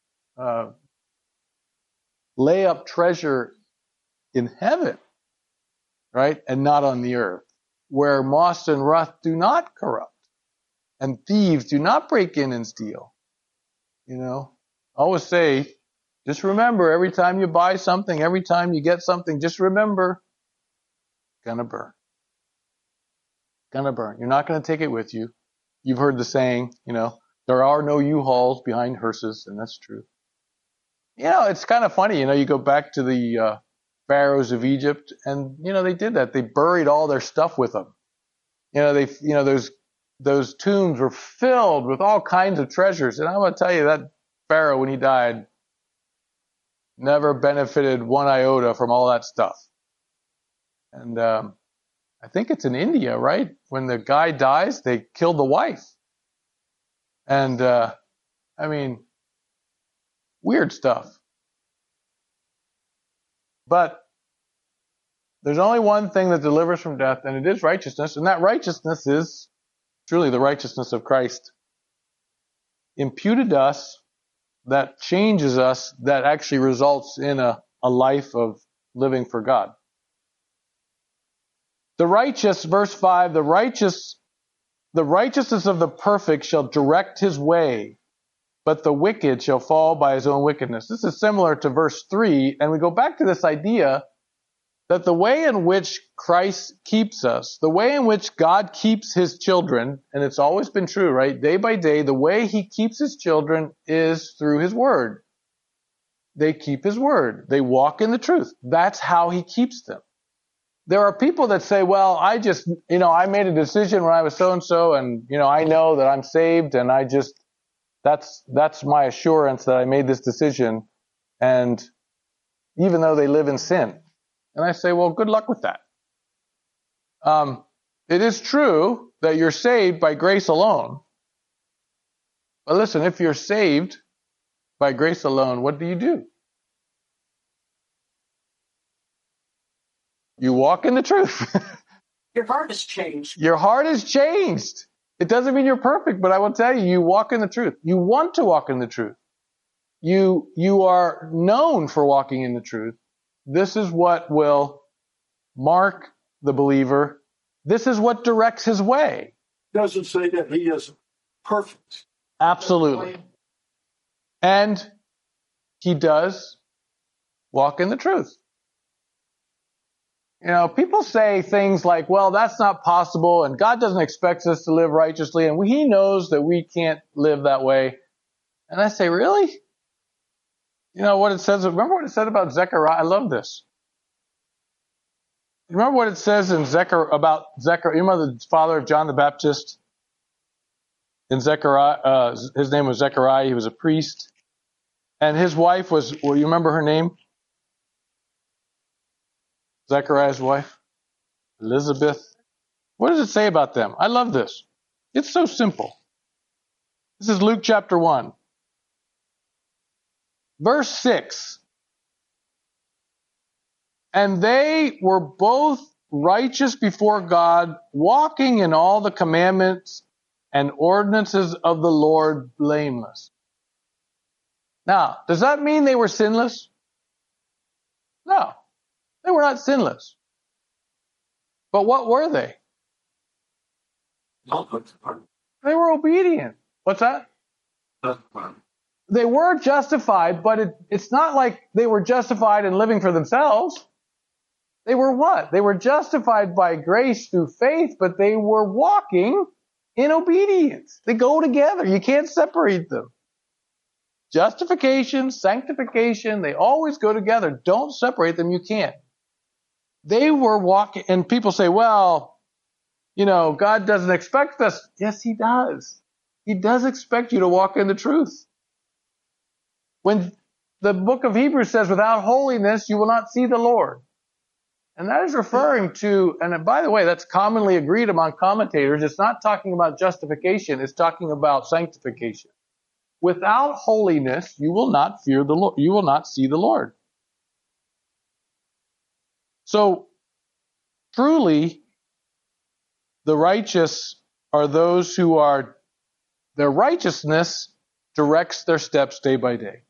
lay up treasure in heaven, right? And not on the earth, where moss and rust do not corrupt, and thieves do not break in and steal. I always say, just remember, every time you buy something, every time you get something, just remember, gonna burn. Gonna burn. You're not gonna take it with you. You've heard the saying, there are no U-Hauls behind hearses, and that's true. It's kind of funny, you go back to the pharaohs of Egypt, and they did that. They buried all their stuff with them. Those tombs were filled with all kinds of treasures. And I want to tell you, that pharaoh, when he died, never benefited one iota from all that stuff. And I think it's in India, right? When the guy dies, they kill the wife. And, weird stuff. But there's only one thing that delivers from death, and it is righteousness, and that righteousness is truly the righteousness of Christ imputed to us, that changes us, that actually results in a life of living for God. The righteous, verse 5, the righteousness of the perfect shall direct his way, but the wicked shall fall by his own wickedness. This is similar to verse 3, and we go back to this idea that the way in which Christ keeps us, the way in which God keeps his children, and it's always been true, right? Day by day, the way he keeps his children is through his word. They keep his word. They walk in the truth. That's how he keeps them. There are people that say, well, I made a decision when I was so-and-so, and, I know that I'm saved, and that's my assurance that I made this decision, and even though they live in sin. And I say, well, good luck with that. It is true that you're saved by grace alone. But listen, if you're saved by grace alone, what do? You walk in the truth. Your heart has changed. Your heart has changed. It doesn't mean you're perfect, but I will tell you, you walk in the truth. You want to walk in the truth. You are known for walking in the truth. This is what will mark the believer. This is what directs his way. Doesn't say that he is perfect. Absolutely. And he does walk in the truth. People say things like, well, that's not possible, and God doesn't expect us to live righteously, and he knows that we can't live that way. And I say, really? What it says, remember what it said about Zechariah? I love this. Remember what it says in about Zechariah, you remember the father of John the Baptist? In Zechariah, his name was Zechariah, he was a priest. And his wife was, you remember her name? Zechariah's wife? Elizabeth. What does it say about them? I love this. It's so simple. This is Luke chapter 1. Verse 6. And they were both righteous before God, walking in all the commandments and ordinances of the Lord blameless. Now, does that mean they were sinless? No. They were not sinless. But what were they? They were obedient. What's that? They were justified, but it's not like they were justified in living for themselves. They were what? They were justified by grace through faith, but they were walking in obedience. They go together. You can't separate them. Justification, sanctification, they always go together. Don't separate them. You can't. They were walking, and people say, well, God doesn't expect us. Yes, he does. He does expect you to walk in the truth. When the book of Hebrews says, without holiness, you will not see the Lord. And that is referring to, and by the way, that's commonly agreed among commentators. It's not talking about justification. It's talking about sanctification. Without holiness, you will not fear the Lord. You will not see the Lord. So, truly, the righteous are those who are, their righteousness directs their steps day by day.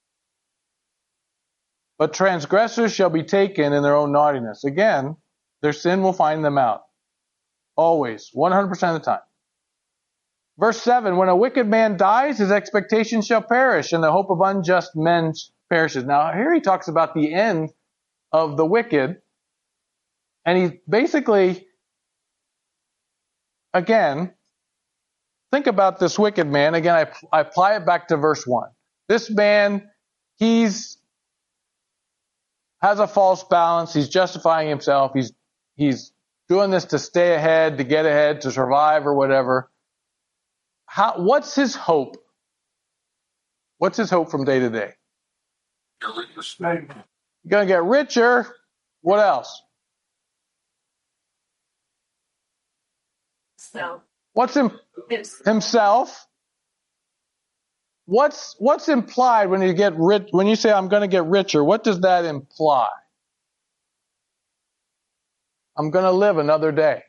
But transgressors shall be taken in their own naughtiness. Again, their sin will find them out. Always. 100% of the time. Verse 7, when a wicked man dies, his expectation shall perish, and the hope of unjust men perishes. Now, here he talks about the end of the wicked. And he basically, again, think about this wicked man. Again, I apply it back to verse 1. This man, has a false balance. He's justifying himself. He's doing this to stay ahead, to get ahead, to survive or whatever. What's his hope? What's his hope from day to day? You're going to get richer. What else? himself. What's Himself. himself? What's implied when you get rich? When you say I'm going to get richer, what does that imply? I'm going to live another day.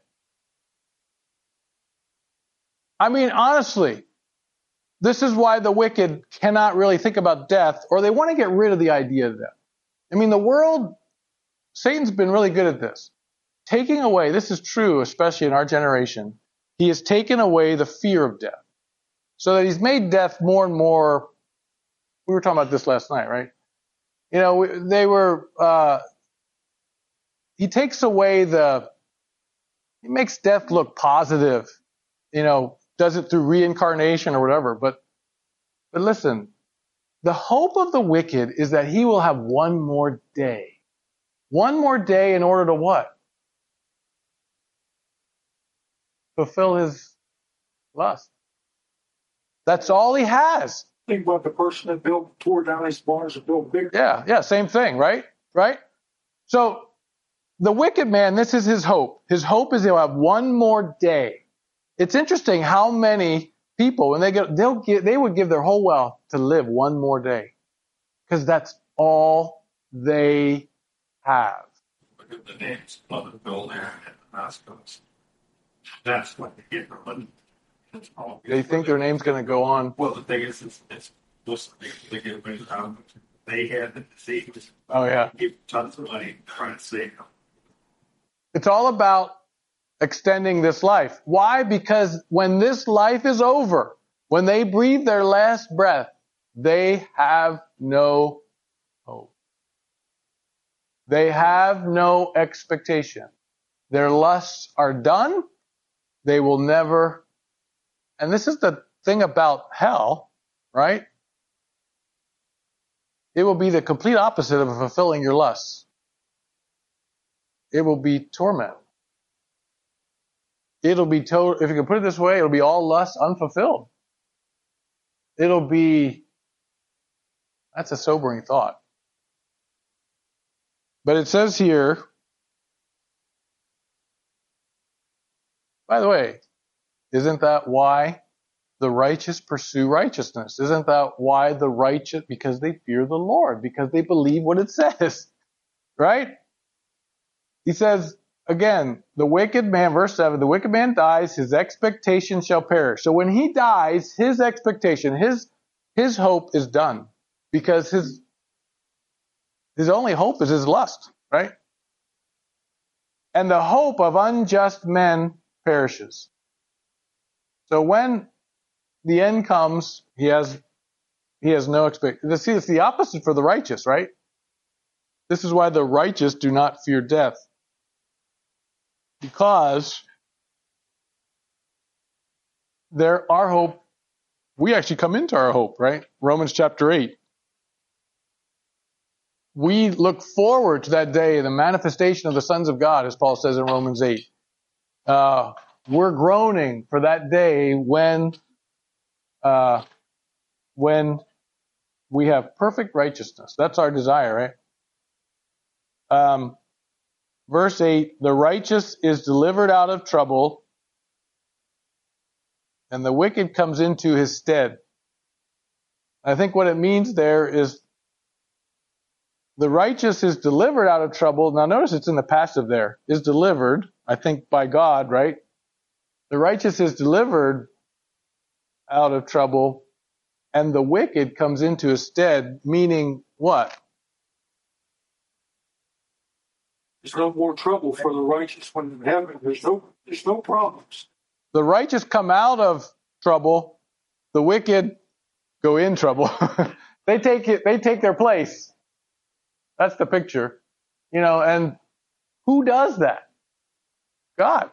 I mean, honestly, this is why the wicked cannot really think about death, or they want to get rid of the idea of death. I mean, the world, Satan's been really good at this. Taking away, this is true, especially in our generation, he has taken away the fear of death. So that he's made death more and more, we were talking about this last night, right? You know, he takes away he makes death look positive, you know, does it through reincarnation or whatever. But listen, the hope of the wicked is that he will have one more day. One more day in order to what? Fulfill his lust. That's all he has. Think about the person that tore down his barns and built bigger. Yeah, same thing, right? Right? So, the wicked man, this is his hope. His hope is he'll have one more day. It's interesting how many people, when they would give their whole wealth to live one more day. Because that's all they have. Look at the names of the building at the hospitals. That's what they get for money. They think their name's going to go on. Well, the thing is, it's just they get rid of they had the disease. Oh, yeah. Give tons of money trying to save them. It's all about extending this life. Why? Because when this life is over, when they breathe their last breath, they have no hope. They have no expectation. Their lusts are done. They will never. And this is the thing about hell, right? It will be the complete opposite of fulfilling your lusts. It will be torment. It'll be if you can put it this way, it'll be all lust unfulfilled. That's a sobering thought. But it says here, by the way, isn't that why the righteous pursue righteousness? Isn't that why the righteous, because they fear the Lord, because they believe what it says, right? He says, again, the wicked man, verse 7, the wicked man dies, his expectation shall perish. So when he dies, his expectation, his hope is done. Because his only hope is his lust, right? And the hope of unjust men perishes. So when the end comes, he has no expectation. See, it's the opposite for the righteous, right? This is why the righteous do not fear death. Because our hope, we actually come into our hope, right? Romans chapter 8. We look forward to that day, the manifestation of the sons of God, as Paul says in Romans 8. We're groaning for that day when we have perfect righteousness. That's our desire, right? Verse 8, the righteous is delivered out of trouble, and the wicked comes into his stead. I think what it means there is the righteous is delivered out of trouble. Now notice it's in the passive there. Is delivered, I think, by God, right? The righteous is delivered out of trouble, and the wicked comes into his stead, meaning what? There's no more trouble for the righteous when in heaven. There's no problems. The righteous come out of trouble. The wicked go in trouble. They take their place. That's the picture. And who does that? God.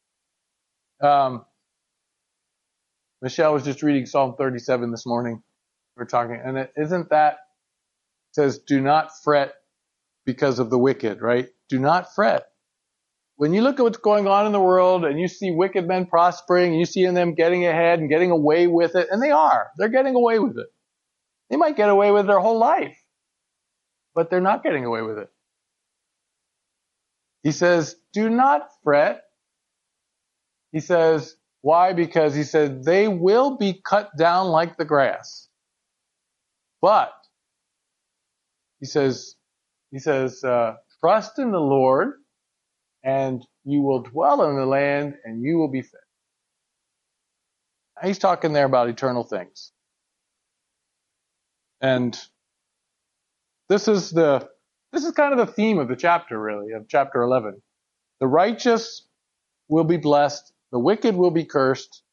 Michelle was just reading Psalm 37 this morning. We're talking, and it says, do not fret because of the wicked, right? Do not fret. When you look at what's going on in the world and you see wicked men prospering, and you see them getting ahead and getting away with it, and they're getting away with it. They might get away with it their whole life, but they're not getting away with it. He says, do not fret. He says, Why? Because he said they will be cut down like the grass. But he says, trust in the Lord, and you will dwell in the land, and you will be fed. He's talking there about eternal things. And this is kind of the theme of the chapter, really, of chapter 11. The righteous will be blessed. The wicked will be cursed.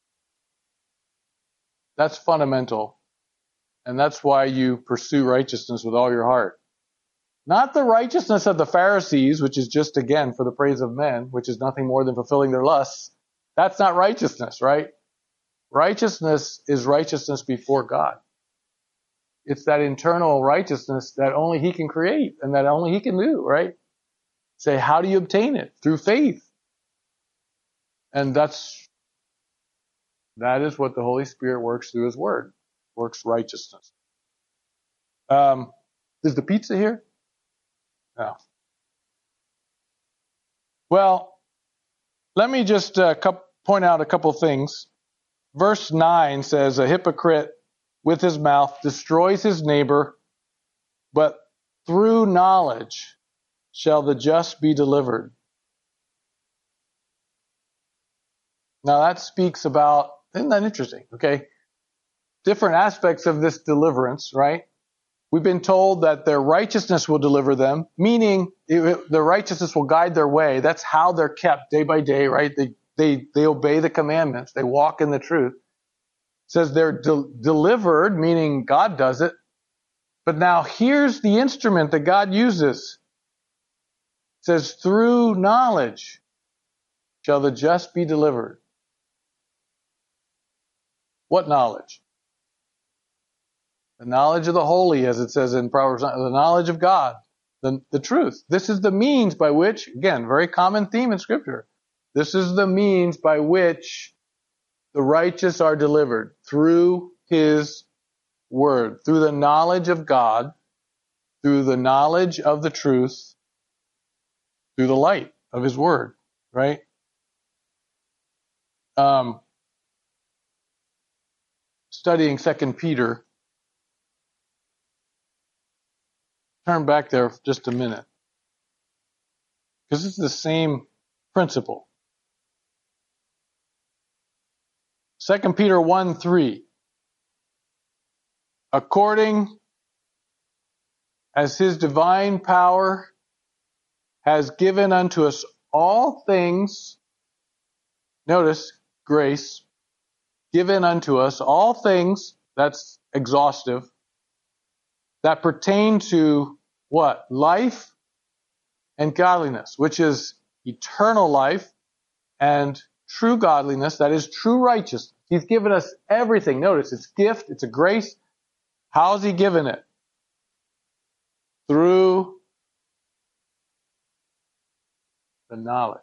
That's fundamental. And that's why you pursue righteousness with all your heart. Not the righteousness of the Pharisees, which is just, again, for the praise of men, which is nothing more than fulfilling their lusts. That's not righteousness, right? Righteousness is righteousness before God. It's that internal righteousness that only He can create and that only He can do, right? Say, how do you obtain it? Through faith. And that is what the Holy Spirit works through His Word. Works righteousness. Is the pizza here? No. Well, let me just point out a couple things. Verse 9 says, a hypocrite with his mouth destroys his neighbor, but through knowledge shall the just be delivered. Now that speaks about, isn't that interesting? Okay. Different aspects of this deliverance, right? We've been told that their righteousness will deliver them, meaning the righteousness will guide their way. That's how they're kept day by day, right? They obey the commandments. They walk in the truth. It says they're delivered, meaning God does it. But now here's the instrument that God uses. It says, through knowledge shall the just be delivered. What knowledge? The knowledge of the holy, as it says in Proverbs, the knowledge of God, the truth. This is the means by which, again, very common theme in Scripture. This is the means by which the righteous are delivered, through His Word, through the knowledge of God, through the knowledge of the truth, through the light of His Word, right? Studying 2 Peter. Turn back there for just a minute. Because it's the same principle. 2 Peter 1:3. According as His divine power has given unto us all things, notice, grace, given unto us all things, that's exhaustive, that pertain to what? Life and godliness, which is eternal life and true godliness, that is true righteousness. He's given us everything. Notice, it's gift, it's a grace. How's He given it? Through the knowledge.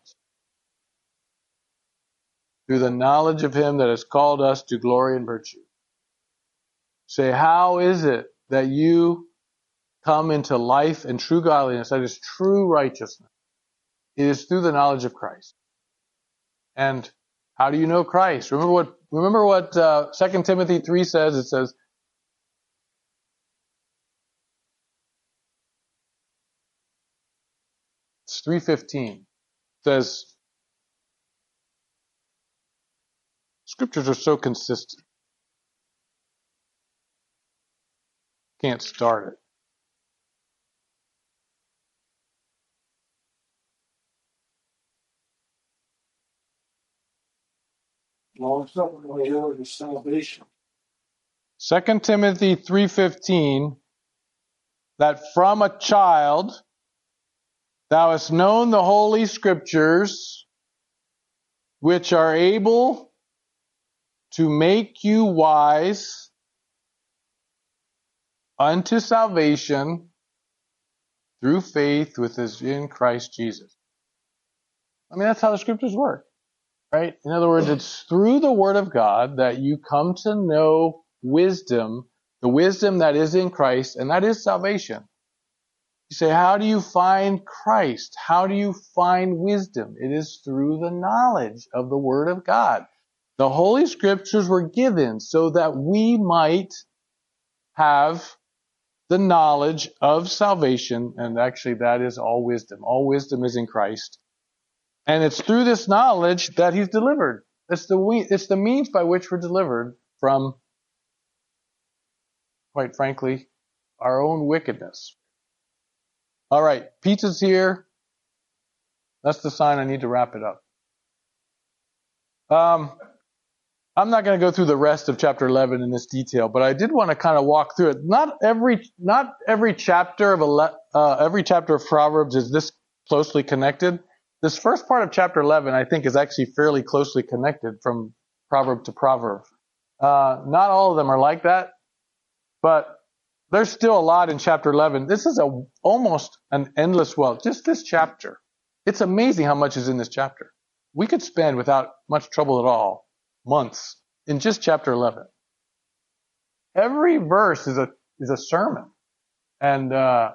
Through the knowledge of Him that has called us to glory and virtue. Say, how is it that you come into life and true godliness, that is true righteousness? It is through the knowledge of Christ. And how do you know Christ? Remember what 2 Timothy 3 says? It says, it's 3:15. It says, Scriptures are so consistent. Can't start it. Long suffering will yield his salvation. 2 Timothy 3:15, that from a child thou hast known the holy Scriptures, which are able to make you wise unto salvation through faith which is in Christ Jesus. I mean, that's how the Scriptures work, right? In other words, it's through the Word of God that you come to know wisdom, the wisdom that is in Christ, and that is salvation. You say, how do you find Christ? How do you find wisdom? It is through the knowledge of the Word of God. The Holy Scriptures were given so that we might have the knowledge of salvation, and actually that is all wisdom. All wisdom is in Christ. And it's through this knowledge that He's delivered. It's the means by which we're delivered from, quite frankly, our own wickedness. All right, pizza's here. That's the sign I need to wrap it up. I'm not going to go through the rest of chapter 11 in this detail, but I did want to kind of walk through it. Not every chapter of Proverbs is this closely connected. This first part of chapter 11, I think, is actually fairly closely connected from proverb to proverb. Not all of them are like that, but there's still a lot in chapter 11. This is almost an endless well. Just this chapter. It's amazing how much is in this chapter. We could spend, without much trouble at all, months in just chapter 11. Every verse is a sermon, and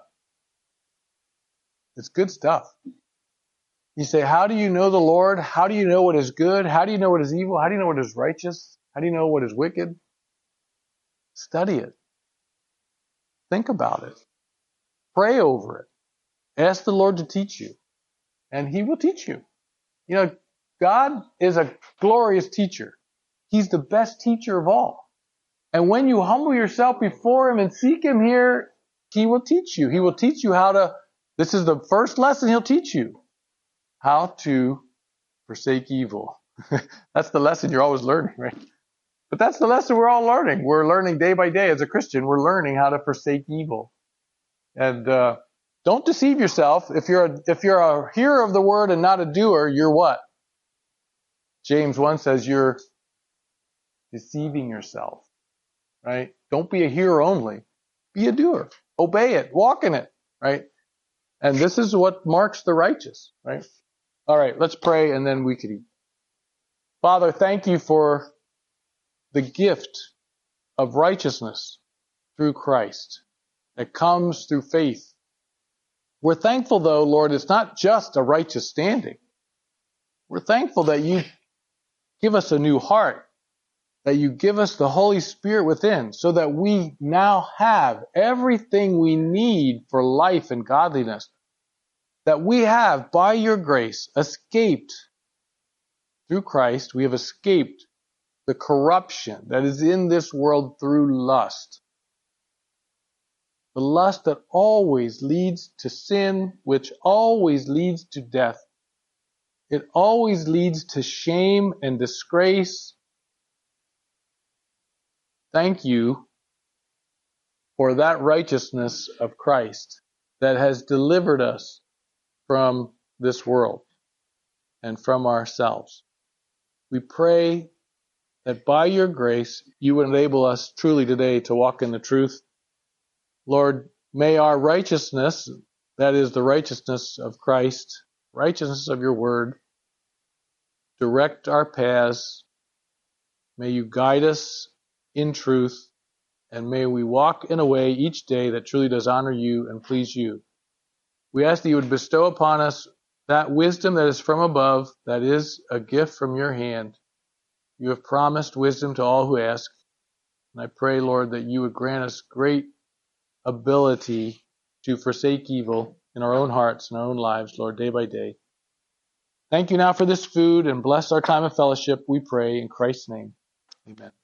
it's good stuff. You say, how do you know the Lord? How do you know what is good? How do you know what is evil? How do you know what is righteous? How do you know what is wicked? Study it. Think about it. Pray over it. Ask the Lord to teach you, and He will teach you. You know, God is a glorious teacher. He's the best teacher of all. And when you humble yourself before Him and seek Him here, He will teach you. He will teach you this is the first lesson He'll teach you. How to forsake evil. That's the lesson you're always learning, right? But that's the lesson we're all learning. We're learning day by day as a Christian. We're learning how to forsake evil. And don't deceive yourself. If you're a hearer of the word and not a doer, you're what? James 1 says you're deceiving yourself, right? Don't be a hearer only. Be a doer. Obey it. Walk in it, right? And this is what marks the righteous, right? All right, let's pray and then we can eat. Father, thank you for the gift of righteousness through Christ that comes through faith. We're thankful, though, Lord, it's not just a righteous standing. We're thankful that you give us a new heart, that you give us the Holy Spirit within, so that we now have everything we need for life and godliness, that we have, by your grace, escaped through Christ. We have escaped the corruption that is in this world through lust. The lust that always leads to sin, which always leads to death. It always leads to shame and disgrace. Thank you for that righteousness of Christ that has delivered us from this world and from ourselves. We pray that by your grace you would enable us truly today to walk in the truth. Lord, may our righteousness, that is the righteousness of Christ, righteousness of your word, direct our paths. May you guide us in truth, and may we walk in a way each day that truly does honor you and please you. We ask that you would bestow upon us that wisdom that is from above, that is a gift from your hand. You have promised wisdom to all who ask. And I pray, Lord, that you would grant us great ability to forsake evil in our own hearts and our own lives, Lord, day by day. Thank you now for this food, and bless our time of fellowship, we pray in Christ's name. Amen.